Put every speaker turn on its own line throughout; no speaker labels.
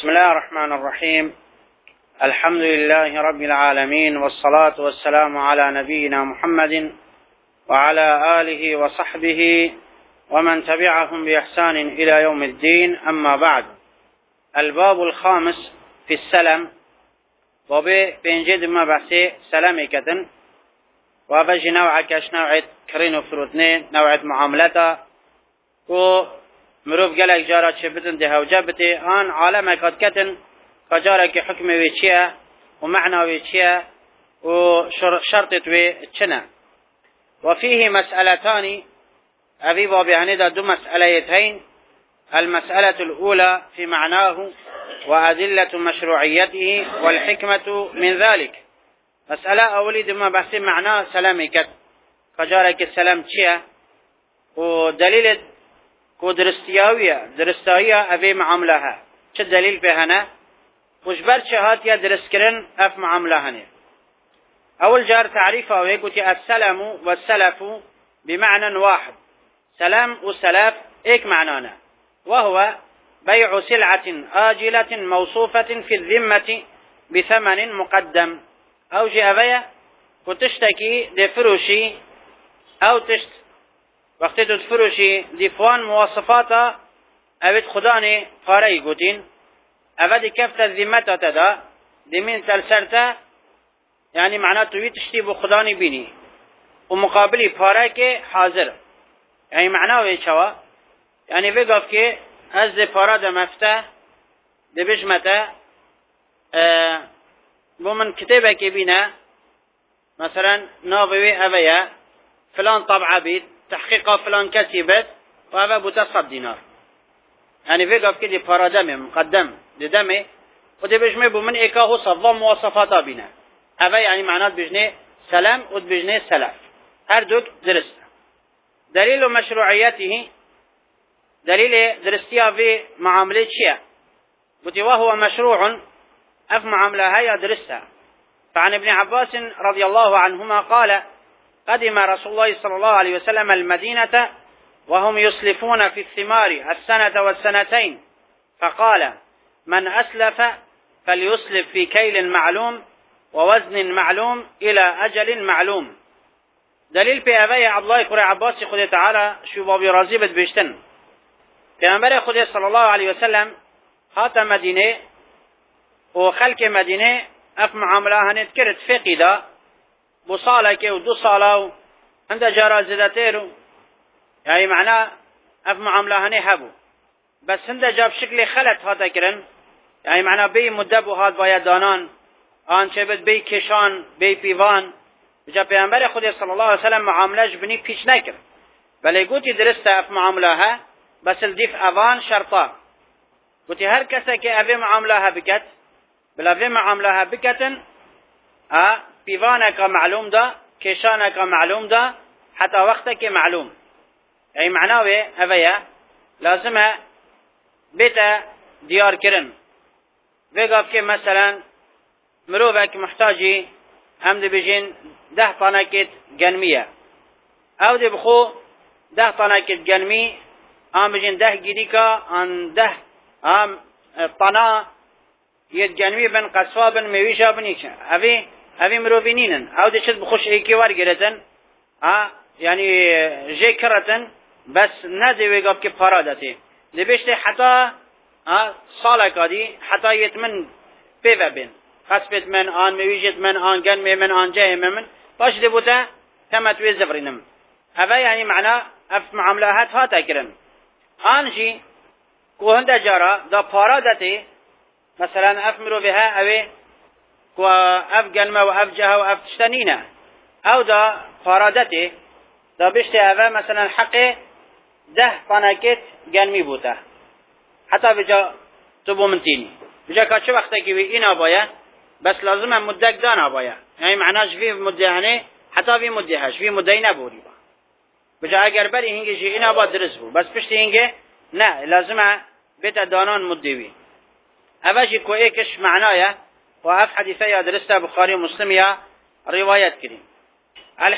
بسم الله الرحمن الرحيم. الحمد لله رب العالمين، والصلاة والسلام على نبينا محمد وعلى آله وصحبه ومن تبعهم بإحسان إلى يوم الدين. أما بعد، الباب الخامس في السلم، وبينجد ما بحثي سلامي كتن، وبجي نوع كاش نوعة كرين فروتنين، نوعة معاملة ومروف قلق جارات شبتن دي هوجابتي آن عالم كتن كجارك حكم ويتشيه ومعنى ويتشيه وشرطة ويتشنه. وفيه مسألتان أبي بابي هندا دو مسألتين. المسألة الأولى في معناه وأدلة مشروعيته والحكمة من ذلك. مسألة أولي دم بحث معناه سلامي كت كجارك السلام تشيه ودليل درستاوية أبي معاملها چه دليل بهنا وجبر شهات يا درسكرن أف معاملهنه. أول جار تعريفه ويقول السلام والسلف بمعنى واحد. سلام وسلف إيك معنانا، وهو بيع سلعة آجلة موصوفة في الذمة بثمن مقدم. أو جاء بيع وتشتكي دي فروشي أو وقت تفروشي دي فوان مواصفاتا أبد خداني فاري قوتين أبد كفت الذمة تدا دي من سلسلتا، يعني معناته تشتي بخداني بيني ومقابلي فارك حاضر. يعني معناه يشوا يعني بيقف كي از فاراد مفتاح دي بجمته بمن كتابه كبينه مثلا ناوي أبيا فلان طبعه بيت تحقيق فلان كسبت وأبا بتصد دينار. يعني بيقف كي دي فارادة مقدم دي دمي ودي بجمه بمن إيكاهو صفا مواصفاتا بينه أبا، يعني معناه بجنه سلام ود بجنه سلف هردوك درست. دليل مشروعيته دليل درستيها في معاملة شيء وهو مشروع أف معاملة هي درستها. فعن ابن عباس رضي الله عنهما قال: قدم رسول الله صلى الله عليه وسلم المدينة وهم يسلفون في الثمار السنة والسنتين، فقال: من أسلف فليسلف في كيل معلوم ووزن معلوم إلى أجل معلوم. دليل في أبي عبد الله قرى عباس خذ تعالى شو بابي رازيبت بيشتن پیامبر خدا صلی الله علیه وسلم هات مدینه و خلق مدینه اف معامله هنت کرد فقیدا بو ساله که و دو ساله و عند جرازدتيرو، يعني معناه اف معامله هنه هبو بس هند جاب شكل خلط هاتا کرن، يعني معناه بي مدبو هات باید دانان آن چه بد بی کشان بی پیوان. جا پیامبر خدا صلی الله علیه وسلم معاملهش بنی پیش نکرد، بله گوتی درسته اف معامله ها بس الديف أوان شرطا. قلت هر كسا كي أبي معاملها بكت بلا في معاملها بكتن بيوانك معلوم دا كيشانك معلوم دا حتى وقتك معلوم. أي معناه أبيا لازم بيتا ديار كرن بيقف كي مثلا مروبك محتاجي هم دي بيجين 10 طنكت جنمية أو دي بخو 10 طنكت جنمي آم بجن 10 گیریکا آن 10 آم طنا ید جنبی بن قصابا میویشا بنیش اوی مروبینینن او دشت بخوش ایکی وار گرتن يعني جي كرتن بس ندي ويقف كي فرادتي دي بيشتي حتى صالك دي حتى يتمن بيفا بين خسبت من آن میویجت من آن جنبی من آن جاي من باش دي بوتا كما توي زفرينم هذا يعني معناه اف معاملات هاتا كرن آنجي كوهند جارا دا فرادتي مثلا افمرو بها اوي كو اف جنما واف جها واف تشتنينا او دا فرادتي دا بيشتي اوه مثلا حقي 10 طنكت جنمي بوتا حتى بجا تبو منتيني بجا كاتش وقتا كيوي انا بايا بس لازم مدك دانا بايا، يعني معناش في مدهنه حتى في مدهش في مدينه بوري با بجا اگر بری هنگی جی اینا با درست بو بس پشتی هنگی نه لازم بیت دانان مدوی. اوجی کو ایکش معنایا و اف حدیثه درسته بخاری مسلم یا روایت کریم.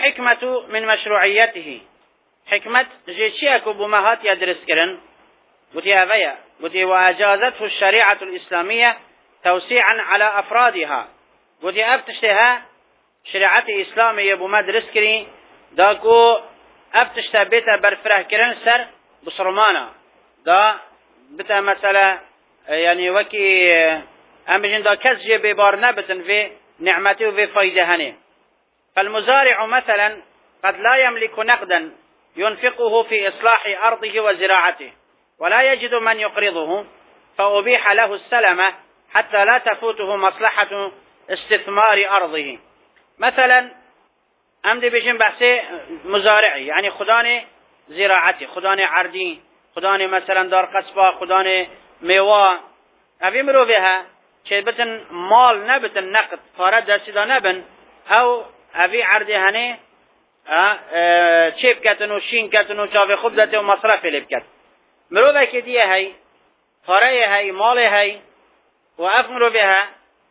الحكمة من مشروعيته حكمت جي چی اكو بمهات یا درست کرن قلتي أبيا قلتي وأجازته الشريعة الإسلامية توسيعا على أفرادها قلتي أبتشتها شريعة إسلامية بمدرس كري داكو أبتشتها بيتا برفره كرن سر بصرمانا دا بتا مثلا يعني وكي أمجن دا كزجي ببار نبتن في نعمته وفي فايدة هني. فالمزارع مثلا قد لا يملك نقدا ينفقه في إصلاح أرضه وزراعته ولا يجد من يقرضه فأبيح له السلمة حتى لا تفوته مصلحة استثمار أرضه. مثلا أمدي بجن بحثي مزارعي يعني خداني زراعتي خداني عردي خداني مثلا دار قصبة خداني ميوه أبي مروفيها چه بتن مال نبتن نقد فارد دسيدا نبن او أبي عردي هني چه بكتن و شين كتن و چاوه خوب دته و مصرف لبكت مروفه که دیه هی فاره هی مال هی و اف مروفيها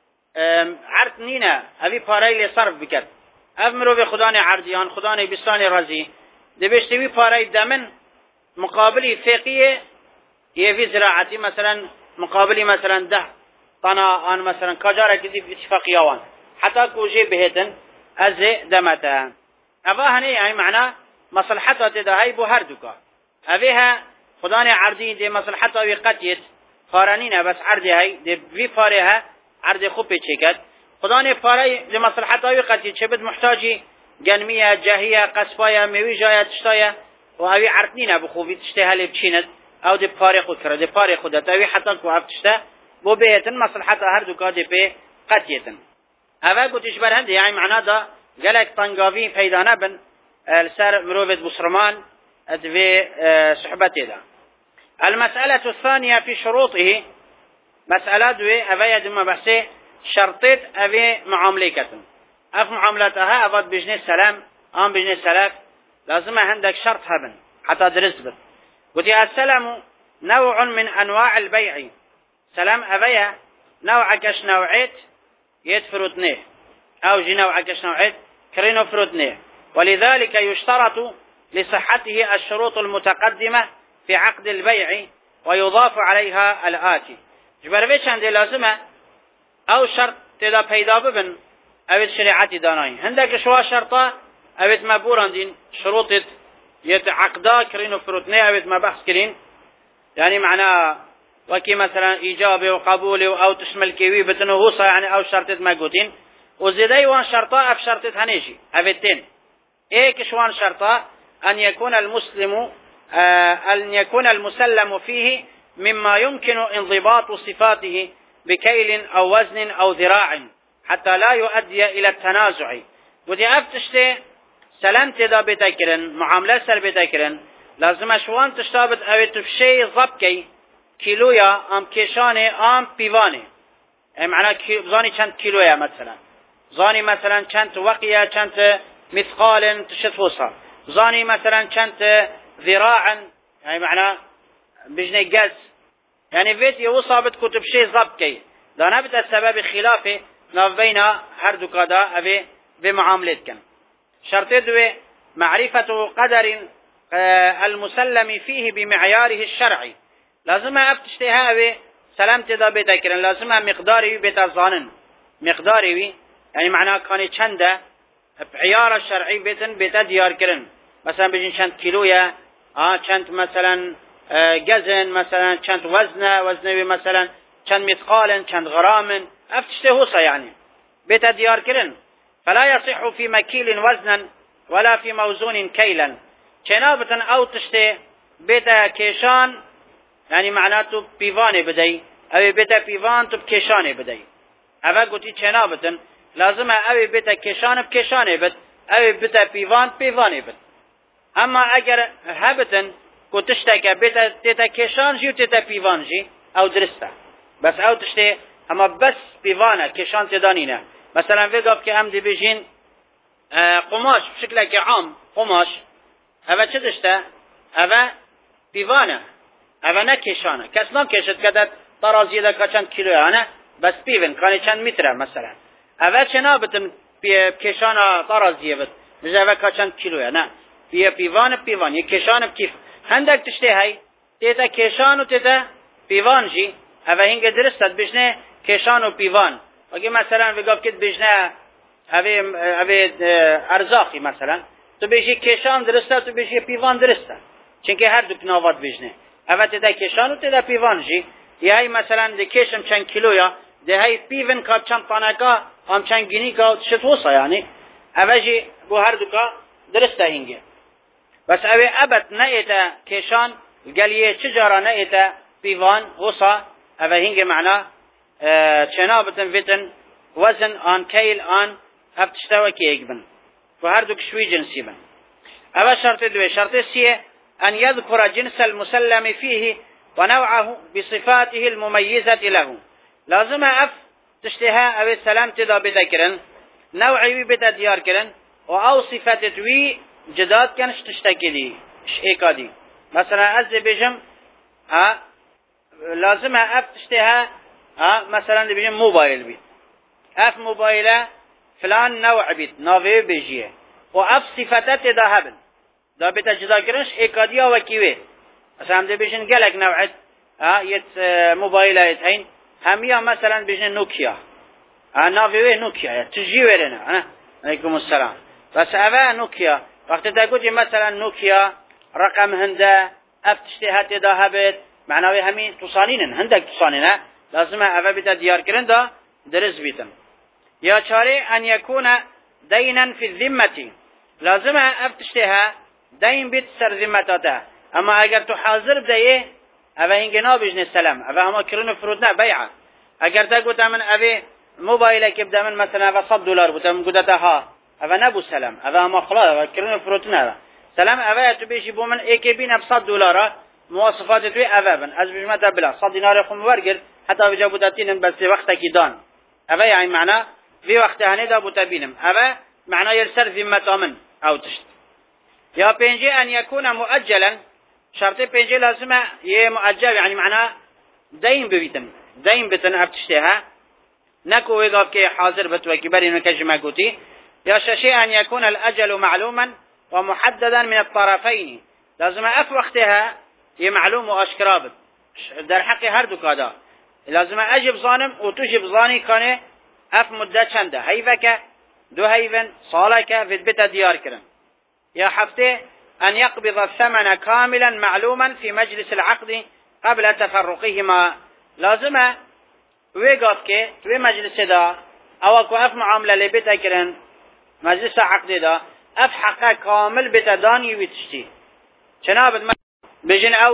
عرض نينا أبي فاره لصرف بكت اف مروفه خداني عرديان خداني بستاني رزي دي بيشتوي فاره دمن مقابلي فقيه يفي زراعتي مثلا مقابلي مثلا 10 طنا آن مثلا كجارة كذي في اتفاقيوان حتى كوجي بهتن از دمتها أفا هني يعني معنى مصلحتها تدهي بهر دوكا أفيها خداني عردين دي مصلحتها وقتيت فارنين بس عردي هاي دي في فارها عردي خوبي تشيكت خداني فاري دي مصلحتها وقتيت شبد محتاجي جنمية جاهية قصفايا ميويجايا تشتايا وأوي عردين بخوبي تشتها اللي بتشينت أو دي باري خود كرا دي باري خودت أوي حتى كوعب تشتها بو بيتن مصلحتها هر دوكا دي بي قتيتن أفا قلت إشبار هندي يعني معناه دا قالك طنقافي فيدا نبن السر مروفة بصرمان في صحبته دا. المسألة الثانية في شروطه مسألة دوي أفا يدم بحثي شرطت أفي معاملكة أف معاملتها أفاد بجنة السلام آم بجنة السلاف لازم عندك شرط هبن حتى درس بد. قلت السلام نوع من أنواع البيع سلام أفيا نوع كش نوعيت يتفرطنه أو جي نوع كش نوعيت كرينو فرطنه ولذلك يشترط لصحته الشروط المتقدمة في عقد البيع ويضاف عليها الآتي جبر بيش عندي لازمة أو شرط تدا پیدا ببن أو شريعتي داناين عندك شوا شرطة أو مبوران دين شروط يتعقدا كرينو فرطنه أو ما بحث كرين يعني معناه وكي مثلا إيجابي وقبولي أو تشمل كيوي بتنهوصة يعني أو شرطت ما قوتين وزيدي وان شرطة أف شرطت هنيشي أفتين إيه شوان شرطة أن يكون المسلم فيه مما يمكن انضباط صفاته بكيل أو وزن أو ذراع حتى لا يؤدي إلى التنازع ودي أفتشتي سلامت دا بتكرن معاملة سر بتكرن لازم شوان تشتابت أو تفشي ضبكي كيلويا ام كيشاني ام بيواني يعني معناه زاني چند كيلويا مثلا زاني مثلا چند وقيا چند مثقال تشتفوصا زاني مثلا چند ذراعا يعني معناه بجني جز يعني فيت يوصابت كتب شيء ضبط كي دانا بتا السبب خلافه نبين هر دو قضاء ابي بمعاملتكن شرط دوي معرفة قدر المسلم فيه بمعياره الشرعي لازم افتشتها به سلامت دا بيتا كرن لازم مقداري بيتا ظانن مقداري يعني معناه كان چنده بعيار الشرعي بيتا ديار كرن مثلا بيجين چند كيلويا چند مثلا جزن مثلا چند وزنه مثلا چند مثقال چند غرام افتشته يعني بيتا ديار كرن فلا يصح في مكيل وزنا ولا في موزون كيلا چنابة او تشته بيتا كيشان يعني معناته بيواني بدي او بيتا بيوان تو بكيشاني بدي اول قلتي چنابة لازم او بيتا كيشان بكيشاني بد او بيتا بيوان بيواني بد اما اگر هبتن كتشتك بيتا تيتا كيشان جي وتيتا بيوان جي او درسته بس او تشتي اما بس بيوانا كيشان تدانينه مثلا فيقف كي امدي بيجين قماش بشكل عام قماش اول چه دشته اول بيوانا اول نه کشانه کس نام کشد کدت ترازیه ده چند کیلویانه بس بیون کانی چند متره مثلا اول چنا بتن کشانه ترازیه بد مجه اول چند کیلویه نه بیوان یک کشانه کیف هندک تشته هی تیتا کشان و تیتا پیوان جی اوه هنگ درستت بجنه کشان و پیوان اگه مثلا بگاب کت بجنه اوه ارزاقی مثلا تو بجی کشان درسته تو بجی پیوان درسته چونکه هر دو پناوات بجنه اوه تیتا کشان و تیتا پیوان جی یه های مثلا ده کشم چند کیلویا ده های پیون که چند پانکا هم چند گینی که شتوسا یعنی اوه جی بو هر دو که درسته هنگه بس اوه ابد نایتا کشان گلیه چجارا نایتا پیوان غصا اوه هنگه معنا چنابتن ویتن وزن آن کیل آن افتشتوى كيك بن وهردو كشوي جنسي بن أما شرط دوي شرط سيه أن يذكر جنس المسلم فيه ونوعه بصفاته المميزة له لازم أف تشتها أو السلام تدا بذكرن نوعي بدا ديار كرن أو صفات دوي جداد كانش تشتكي دي إيكا دي مثلا أزي بجم لازم أف تشتها مثلا بجم موبايل بي اف موبايله فلان نوع بيت ناوي بيجيه واف صفاتات ده هبن ده بتجدا كرنش ايكاديا وكيوي مثلا ده بيجن قالك نوعت يت موبايله يتين هميا مثلا بيجن نوكيا ناوي نوكيا تجي ولنا عليكم السلام بس ابا نوكيا وقت تقولي مثلا نوكيا رقم هنده اف تشتهات ده هبت معناوي همين تصانين هندك تصانين لازم ابا بتا ديار كرن ده درس بيتن يا چاره ان يكون دينا في الذمة لازم افتشتها دين بيت سر ذمتاته اما اگر تو حاضر بديه اوه هنگنا بجن السلام اوه هما کرن فرودنا بيعه اگر تا قلت من اوه موبايله كبدا من مثلا $100 بوتا من قدتا ها اوه نبو سلام اوه هما خلاص اوه کرن فرودنا سلام اوه تو بيشي بو من ايكي بين $100 مواصفات توي اوه بن از بجمتا بلا $100 خم ورقر حتى بجابو داتين بس وقتا كي دان اوه يعني معنى في وقت هندا بتبينم أبا معناه يرسل ذمة من أو تشت يا بينجي أن يكون مؤجلا شرط بينجي لازم مؤجل يعني معناه دين بيتن أبتشتها نكو ويقف كي حاضر بتوكي بري نكجمع قوتي يا شيء أن يكون الأجل معلوما ومحددا من الطرفين لازم أف وقتها معلوم وأشكرابت در حق هردو كادا لازم أجب ظانم وتجب ظاني كان اف مدة چنده هيفك دو هيفن صالك في البيت ديار كرن يا حفته أن يقبض الثمن كاملا معلوما في مجلس العقد قبل تفرقهما لازم ويقف كي في مجلس دا او اكو اف معاملة لبيت كرن مجلس عقد دا اف حقا كامل بيت داني ويتشتي چنابت بجن او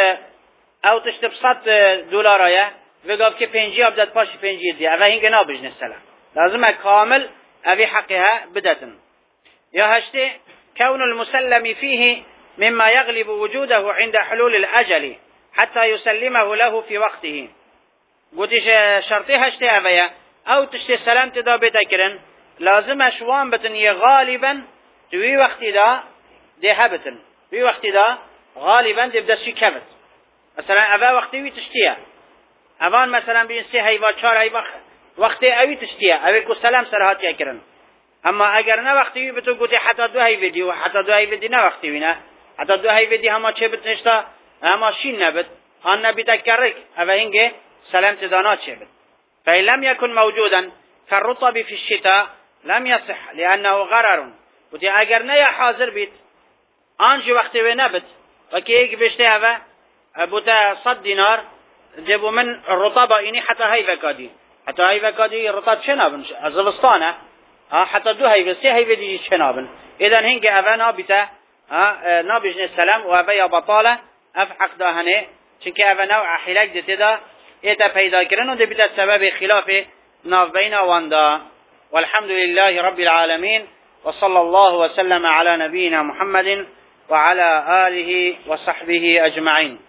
تشت $100 وقف که 50 بدات پاش 50 دی اوه هنگ نابجن السلام لازم كامل اوی حقها بدتن يا هشته كون المسلم فيه مما يغلب وجوده عند حلول الأجل حتى يسلمه له في وقته قلتش شرطي هشته اویا او تشتي سلام تدا بتكرن لازم شوان بتن غالبا توي وقت دا دي هبتن توي وقت دا غالبا دي بدأ شي كبت مثلا اوه وقتی وی تشتيه اوان مثلا بین 3 هیوا 4 هیوا وقتی اوی تشتیه اوی کو سلام سرهاتیا کرن اما اگر نه وقتی به تو گوتی حتی 2 هیوا دی و حتی 2 هیوا دی نه وقتی وینه حتی 2 هیوا دی هم چه بتنشتا اما شین نبت آن نبی تکرک اوه اینگه سلام تدانا چه بت فإن لم يكن موجودا كالرطب في الشتاء لم يصح لأنه غرر گوتی اگر نه حاضر بیت آنج وقتی و نبت و که یک بشته اوه بوتا $100 جابوا من الرطابة إني حتى هاي فكادي الرطاب شنابن أزلستانه حتى 2 هاي 3 هاي دي شنابن إذا هنج أفنا بتا نابجن السلام وأبيا بطالة أفحق دهنه چونك أفنا وحلاج دتدا إذا فيدا كرنو ده بتا سبب خلاف ناف بين واندا والحمد لله رب العالمين وصلى الله وسلم على نبينا محمد وعلى آله وصحبه أجمعين.